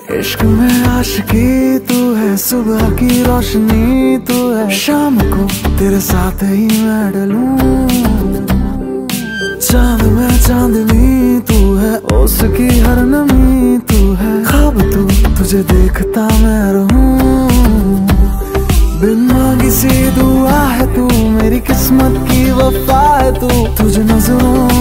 इश्क में आशिकी तू है, सुबह की रोशनी तू है, शाम को तेरे साथ ही मैं डलूं। चांद में चांदनी तू है, उसकी हर नमी तू है, ख्वाब तू तुझे देखता मैं रहूं। बिन मांगी सी दुआ है तू, मेरी किस्मत की वफा है तू, तुझे नजरों